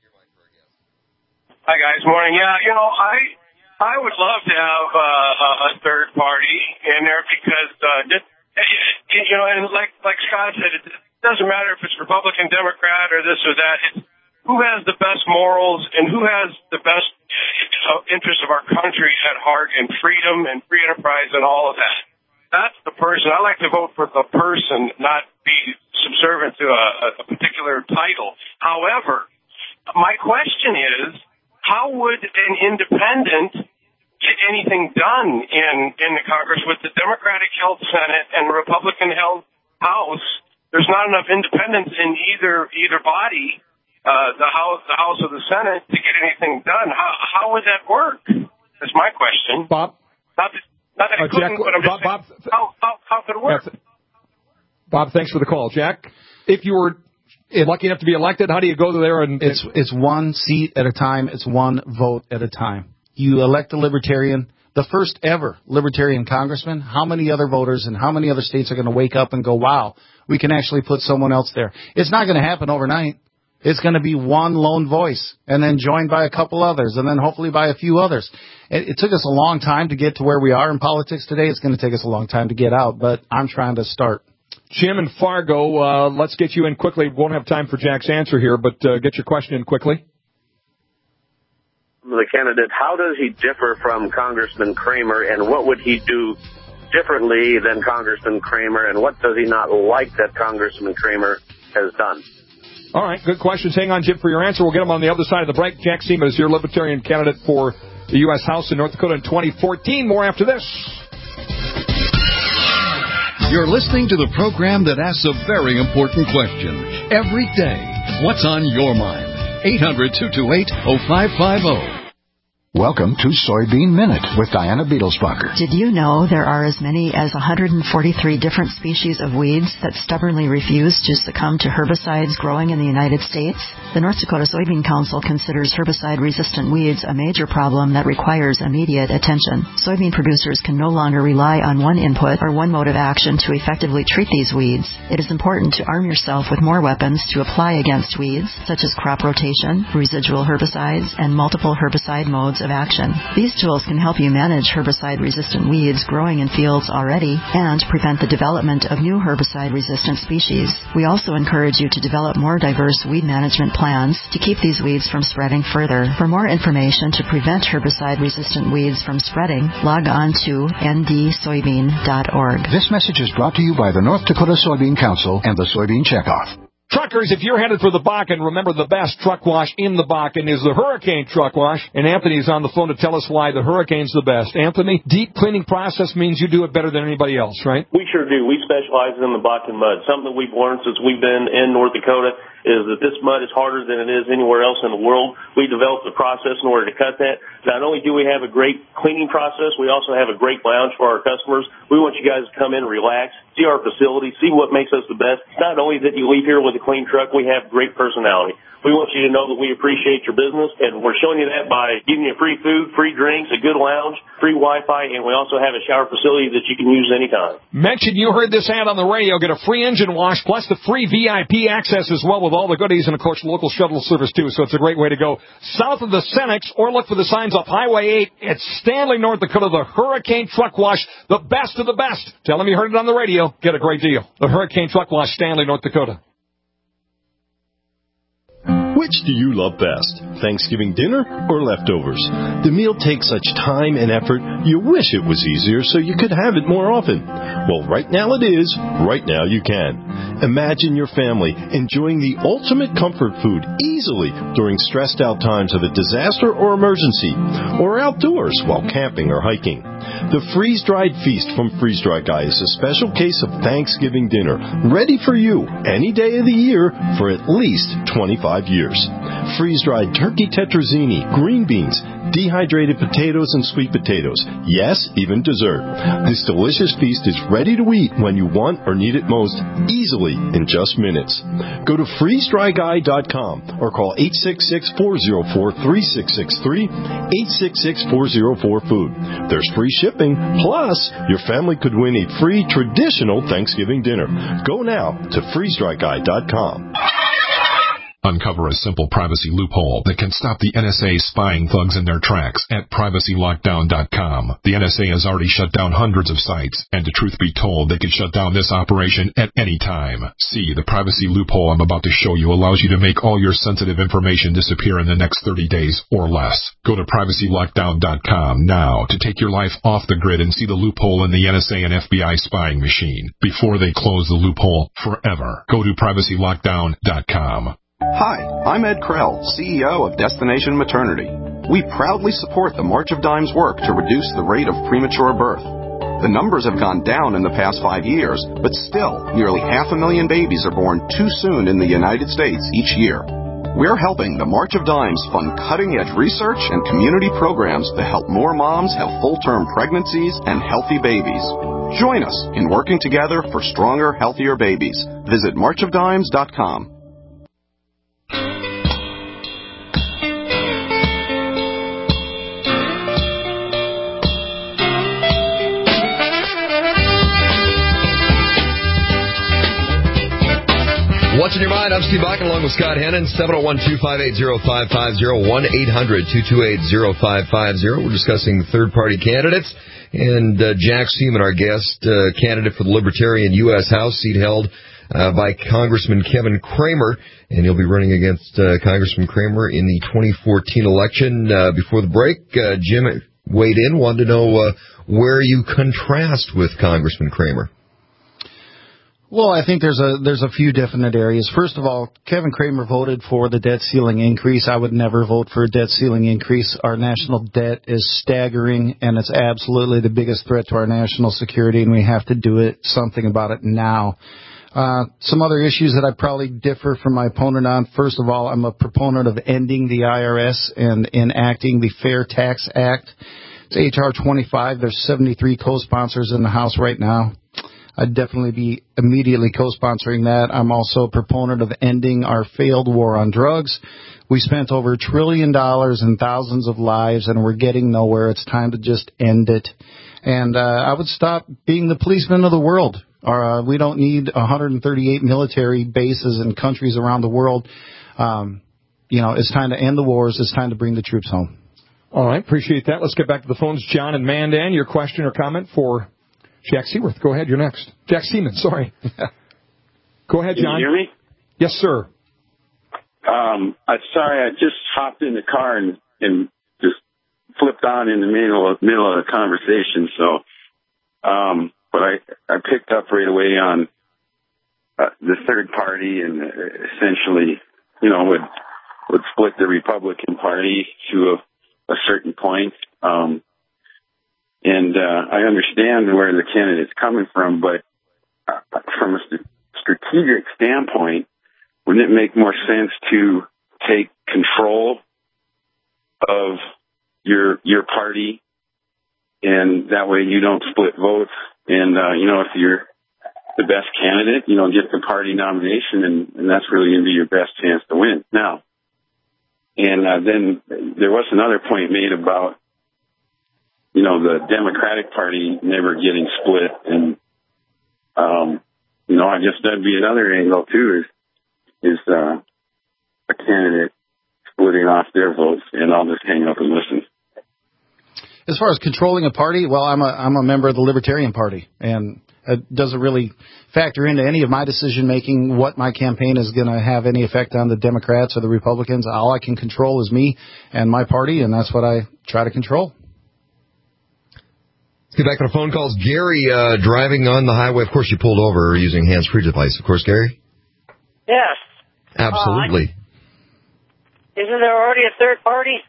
F: Hi, guys. Morning. Yeah, I would love to have a third party in there because, and like Scott said, it doesn't matter if it's Republican, Democrat, or this or that. It's who has the best morals and who has the best interests of our country at heart, and freedom and free enterprise and all of that. That's the person. I like to vote for the person, not be subservient to a particular title. However, my question is, how would an independent get anything done in the Congress with the Democratic-held Senate and the Republican-held House? There's not enough independence in either body, the House or the Senate, to get anything done. How would that work? That's my question.
A: Bob?
F: Not that it couldn't, but I'm just saying, how could it work?
A: Bob, thanks for the call. Jack, if you were lucky enough to be elected, how do you go there?
T: It's one seat at a time. It's one vote at a time. You elect a libertarian, the first ever libertarian congressman. How many other voters and how many other states are going to wake up and go, wow, we can actually put someone else there? It's not going to happen overnight. It's going to be one lone voice, and then joined by a couple others, and then hopefully by a few others. It took us a long time to get to where we are in politics today. It's going to take us a long time to get out, but I'm trying to start.
A: Jim in Fargo, let's get you in quickly. Won't have time for Jack's answer here, but get your question in quickly.
V: The candidate, how does he differ from Congressman Kramer, and what would he do differently than Congressman Kramer, and what does he not like that Congressman Kramer has done?
A: All right, good questions. Hang on, Jim, for your answer. We'll get them on the other side of the break. Jack Seema is your Libertarian candidate for the U.S. House in North Dakota in 2014. More after this.
G: You're listening to the program that asks a very important question every day. What's on your mind? 800-228-0550.
W: Welcome to Soybean Minute with Diana Beetlesbacher.
X: Did you know there are as many as 143 different species of weeds that stubbornly refuse to succumb to herbicides growing in the United States? The North Dakota Soybean Council considers herbicide-resistant weeds a major problem that requires immediate attention. Soybean producers can no longer rely on one input or one mode of action to effectively treat these weeds. It is important to arm yourself with more weapons to apply against weeds, such as crop rotation, residual herbicides, and multiple herbicide modes of action. These tools can help you manage herbicide-resistant weeds growing in fields already and prevent the development of new herbicide-resistant species. We also encourage you to develop more diverse weed management plans to keep these weeds from spreading further. For more information to prevent herbicide-resistant weeds from spreading, log on to ndsoybean.org.
W: This message is brought to you by the North Dakota Soybean Council and the Soybean Checkoff.
A: Truckers, if you're headed for the Bakken, remember the best truck wash in the Bakken is the Hurricane Truck Wash. And Anthony's on the phone to tell us why the Hurricane's the best. Anthony, deep cleaning process means you do it better than anybody else, right?
C: We sure do. We specialize in the Bakken mud. Something we've learned since we've been in North Dakota is that this mud is harder than it is anywhere else in the world. We developed a process in order to cut that. Not only do we have a great cleaning process, we also have a great lounge for our customers. We want you guys to come in, relax, see our facility, see what makes us the best. Not only that you leave here with a clean truck, we have great personality. We want you to know that we appreciate your business, and we're showing you that by giving you free food, free drinks, a good lounge, free Wi-Fi, and we also have a shower facility that you can use anytime.
A: Mention you heard this ad on the radio. Get a free engine wash, plus the free VIP access as well with all the goodies, and, of course, local shuttle service, too, so it's a great way to go. South of the Senex, or look for the signs off Highway 8 at Stanley, North Dakota, the Hurricane Truck Wash, the best of the best. Tell them you heard it on the radio. Get a great deal. The Hurricane Truck Wash, Stanley, North Dakota.
D: Which do you love best, Thanksgiving dinner or leftovers? The meal takes such time and effort, you wish it was easier so you could have it more often. Well, right now it is. Right now you can. Imagine your family enjoying the ultimate comfort food easily during stressed out times of a disaster or emergency, or outdoors while camping or hiking. The freeze-dried feast from Freeze Dry Guy is a special case of Thanksgiving dinner, ready for you any day of the year for at least 25 years. Freeze-dried turkey tetrazzini, green beans, dehydrated potatoes and sweet potatoes. Yes, even dessert. This delicious feast is ready to eat when you want or need it most, easily in just minutes. Go to freezedryguy.com or call 866-404-3663, 866-404-FOOD. There's free shipping, plus your family could win a free traditional Thanksgiving dinner. Go now to freezedryguy.com.
E: Uncover a simple privacy loophole that can stop the NSA spying thugs in their tracks at privacylockdown.com. The NSA has already shut down hundreds of sites, and to truth be told, they could shut down this operation at any time. See, the privacy loophole I'm about to show you allows you to make all your sensitive information disappear in the next 30 days or less. Go to privacylockdown.com now to take your life off the grid and see the loophole in the NSA and FBI spying machine before they close the loophole forever. Go to privacylockdown.com.
I: Hi, I'm Ed Krell, CEO of Destination Maternity. We proudly support the March of Dimes work to reduce the rate of premature birth. The numbers have gone down in the past 5 years, but still, nearly 500,000 babies are born too soon in the United States each year. We're helping the March of Dimes fund cutting-edge research and community programs to help more moms have full-term pregnancies and healthy babies. Join us in working together for stronger, healthier babies. Visit marchofdimes.com.
B: What's in your mind? I'm Steve Bakken along with Scott Hannon, 701-258-0550, 1-800-228-0550. We're discussing third-party candidates. And Jack Seaman, our guest, candidate for the Libertarian U.S. House seat held by Congressman Kevin Cramer. And he'll be running against Congressman Cramer in the 2014 election. Before the break, Jim weighed in, wanted to know where you contrast with Congressman Cramer.
T: Well, I think there's a few definite areas. First of all, Kevin Cramer voted for the debt ceiling increase. I would never vote for a debt ceiling increase. Our national debt is staggering, and it's absolutely the biggest threat to our national security, and we have to do something about it now. Some other issues that I probably differ from my opponent on. First of all, I'm a proponent of ending the IRS and enacting the Fair Tax Act. It's H.R. 25. There's 73 co-sponsors in the House right now. I'd definitely be immediately co-sponsoring that. I'm also a proponent of ending our failed war on drugs. We spent over $1 trillion and thousands of lives, and we're getting nowhere. It's time to just end it. And I would stop being the policeman of the world. We don't need 138 military bases in countries around the world. It's time to end the wars. It's time to bring the troops home.
A: All right, appreciate that. Let's get back to the phones. John and Mandan, your question or comment for Jack Seaworth. Go ahead, you're next. Jack Seaman, sorry. Go ahead, John.
Y: Can you hear me?
A: Yes, sir.
Y: I'm sorry, I just hopped in the car and just flipped on in the middle of the conversation. So, but I picked up right away on the third party and essentially, would split the Republican Party to a certain point. And I understand where the candidate's coming from, but from a strategic standpoint, wouldn't it make more sense to take control of your party, and that way you don't split votes? And, if you're the best candidate, get the party nomination, and that's really going to be your best chance to win. Now, and then there was another point made about, the Democratic Party never getting split. And, I guess that'd be another angle, too, is a candidate splitting off their votes, and I'll just hang up and listen.
T: As far as controlling a party, well, I'm a member of the Libertarian Party, and it doesn't really factor into any of my decision-making what my campaign is going to have any effect on the Democrats or the Republicans. All I can control is me and my party, and that's what I try to control.
B: Let's get back to the phone calls. Gary, driving on the highway. Of course, you pulled over using hands-free device. Of course, Gary?
H: Yes.
B: Absolutely.
H: Isn't there already a third party?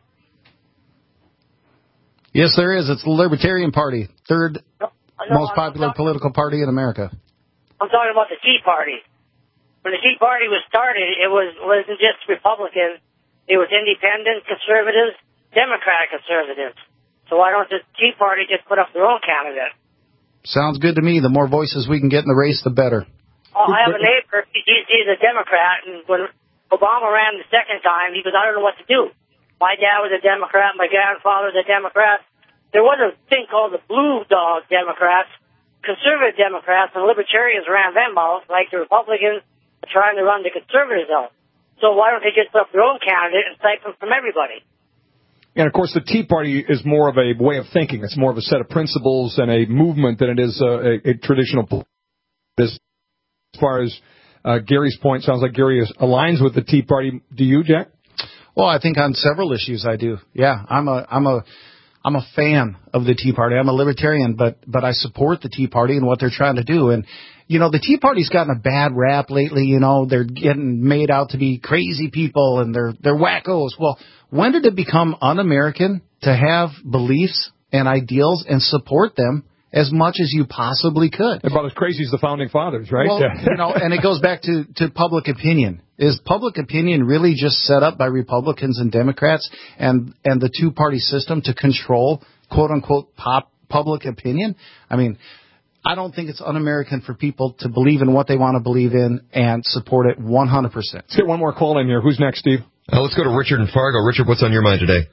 T: Yes, there is. It's the Libertarian Party, third most popular political party in America.
H: I'm talking about the Tea Party. When the Tea Party was started, it wasn't just Republicans. It was independent conservatives, Democratic conservatives. So why don't the Tea Party just put up their own candidate?
T: Sounds good to me. The more voices we can get in the race, the better.
H: I have a neighbor. He's a Democrat, and when Obama ran the second time, he goes, I don't know what to do. My dad was a Democrat. My grandfather was a Democrat. There was a thing called the Blue Dog Democrats. Conservative Democrats and Libertarians ran them out, like the Republicans are trying to run the conservatives out. So why don't they just put up their own candidate and siphon from everybody?
A: And, of course, the Tea Party is more of a way of thinking. It's more of a set of principles and a movement than it is a traditional political. As far as Gary's point, sounds like Gary aligns with the Tea Party. Do you, Jack?
T: Well, I think on several issues I do. Yeah, I'm a fan of the Tea Party. I'm a libertarian, but I support the Tea Party and what they're trying to do. And, the Tea Party's gotten a bad rap lately. They're getting made out to be crazy people and they're wackos. Well, when did it become un-American to have beliefs and ideals and support them as much as you possibly could?
A: About as crazy as the Founding Fathers, right?
T: Well, and it goes back to public opinion. Is public opinion really just set up by Republicans and Democrats and the two-party system to control, quote-unquote, public opinion? I mean, I don't think it's un-American for people to believe in what they want to believe in and support it 100%.
A: Let's get one more call in here. Who's next, Steve?
B: Let's go to Richard in Fargo. Richard, what's on your mind today?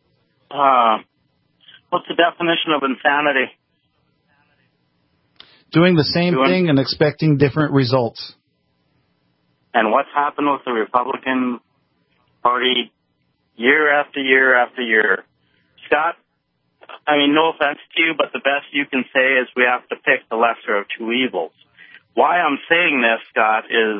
J: What's the definition of insanity?
T: Doing the same thing and expecting different results.
J: And what's happened with the Republican Party year after year after year? Scott, I mean, no offense to you, but the best you can say is we have to pick the lesser of two evils. Why I'm saying this, Scott, is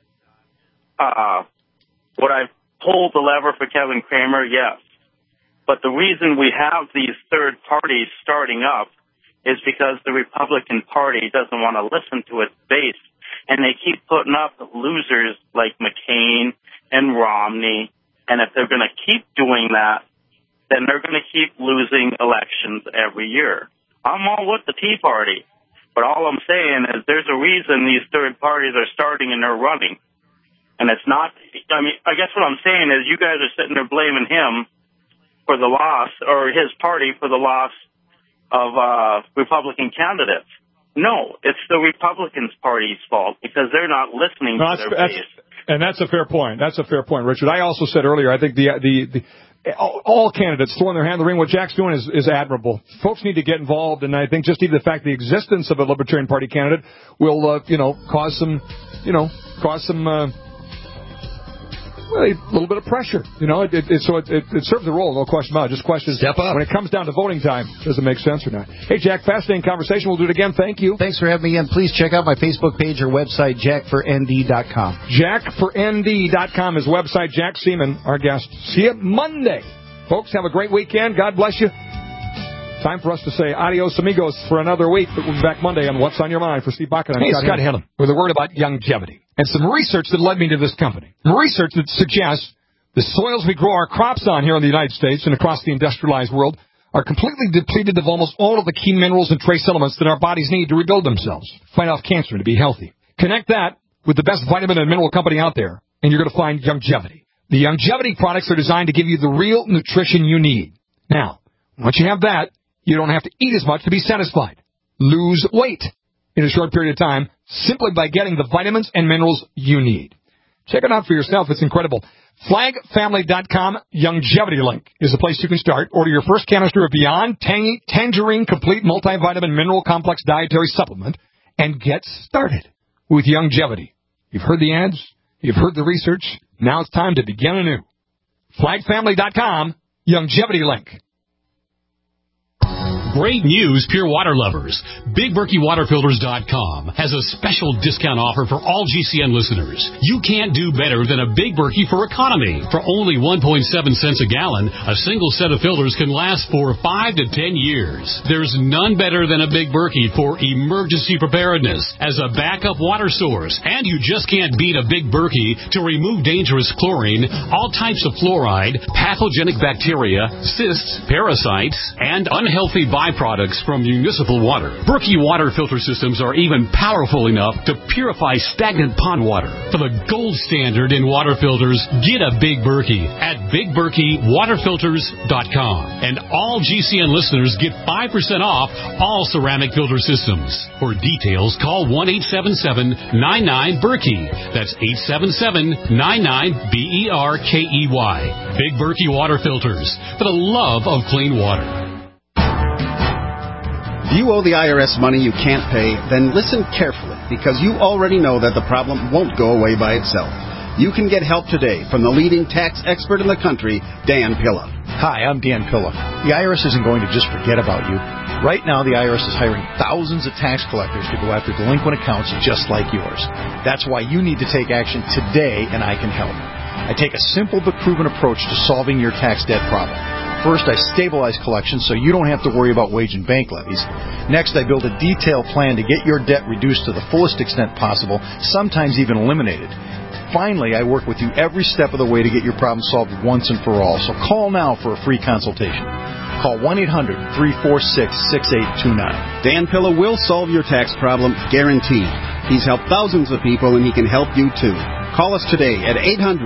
J: would I pull the lever for Kevin Cramer? Yes. But the reason we have these third parties starting up is because the Republican Party doesn't want to listen to its base. And they keep putting up losers like McCain and Romney. And if they're going to keep doing that, then they're going to keep losing elections every year. I'm all with the Tea Party. But all I'm saying is there's a reason these third parties are starting and they're running. And it's not, I guess what I'm saying is you guys are sitting there blaming him for the loss, or his party for the loss of Republican candidates. No, it's the Republicans' party's fault because they're not listening to their base.
A: And that's a fair point. That's a fair point, Richard. I also said earlier, I think all candidates throwing their hand in the ring, what Jack's doing is admirable. Folks need to get involved, and I think just even the fact the existence of a Libertarian Party candidate will, cause some a little bit of pressure. It serves the role, no question about it. Just questions.
B: Step up.
A: When it comes down to voting time, does it make sense or not? Hey, Jack, fascinating conversation. We'll do it again. Thank you.
T: Thanks for having me in. Please check out my Facebook page or website, jackfornd.com.
A: Jackfornd.com is website. Jack Seaman, our guest. See you Monday. Folks, have a great weekend. God bless you. time for us to say adios amigos for another week, but we'll be back Monday on What's on Your Mind. For Steve Bucket, I'm Scott Hillem with a word about longevity and some research that led me to this company. Research that suggests the soils we grow our crops on here in the United States and across the industrialized world are completely depleted of almost all of the key minerals and trace elements that our bodies need to rebuild themselves, fight off cancer, and to be healthy. Connect that with the best vitamin and mineral company out there, and you're going to find longevity. The longevity products are designed to give you the real nutrition you need. Now, once you have that, you don't have to eat as much to be satisfied. Lose weight in a short period of time simply by getting the vitamins and minerals you need. Check it out for yourself. It's incredible. FlagFamily.com Longevity link is the place you can start. Order your first canister of Beyond Tangy Tangerine Complete Multivitamin Mineral Complex Dietary Supplement and get started with longevity. You've heard the ads. You've heard the research. Now it's time to begin anew. FlagFamily.com Longevity link.
K: Great news, Pure Water lovers. BigBerkeyWaterFilters.com has a special discount offer for all GCN listeners. You can't do better than a Big Berkey for economy. For only 1.7 cents a gallon, a single set of filters can last for 5 to 10 years. There's none better than a Big Berkey for emergency preparedness as a backup water source. And you just can't beat a Big Berkey to remove dangerous chlorine, all types of fluoride, pathogenic bacteria, cysts, parasites, and unhealthy byproducts from municipal water. Berkey water filter systems are even powerful enough to purify stagnant pond water. For the gold standard in water filters, get a Big Berkey at BigBerkeyWaterFilters.com. And all GCN listeners get 5% off all ceramic filter systems. For details, call 1-877-99-BERKEY. That's 877-99-BERKEY. Big Berkey Water Filters, for the love of clean water.
L: If you owe the IRS money you can't pay, then listen carefully, because you already know that the problem won't go away by itself. You can get help today from the leading tax expert in the country, Dan Pilla.
N: Hi, I'm Dan Pilla. The IRS isn't going to just forget about you. Right now, the IRS is hiring thousands of tax collectors to go after delinquent accounts just like yours. That's why you need to take action today, and I can help. I take a simple but proven approach to solving your tax debt problem. First, I stabilize collections so you don't have to worry about wage and bank levies. Next, I build a detailed plan to get your debt reduced to the fullest extent possible, sometimes even eliminated. Finally, I work with you every step of the way to get your problem solved once and for all. So call now for a free consultation. Call 1-800-346-6829.
L: Dan Pilla will solve your tax problem, guaranteed. He's helped thousands of people, and he can help you too. Call us today at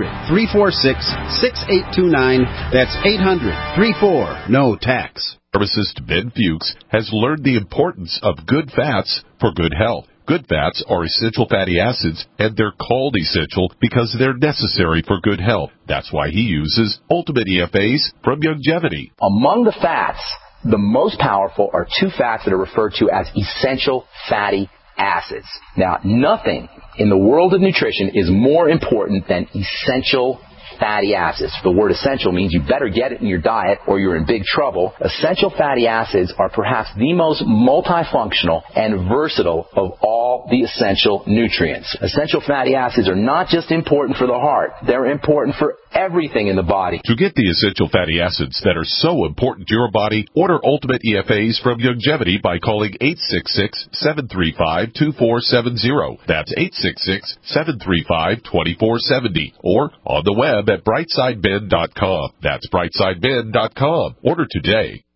L: 800-346-6829. That's 800-34-NO-TAX.
O: Pharmacist Ben Fuchs has learned the importance of good fats for good health. Good fats are essential fatty acids, and they're called essential because they're necessary for good health. That's why he uses Ultimate EFAs from Longevity.
P: Among the fats, the most powerful are two fats that are referred to as essential fatty acids. Now, nothing in the world of nutrition is more important than essential fatty acids. The word essential means you better get it in your diet or you're in big trouble. Essential fatty acids are perhaps the most multifunctional and versatile of all the essential nutrients. Essential fatty acids are not just important for the heart. They're important for everything in the body.
O: To get the essential fatty acids that are so important to your body, order Ultimate EFAs from Longevity by calling 866-735-2470. That's 866-735-2470. Or on the web at brightsideben.com. That's brightsideben.com. Order today.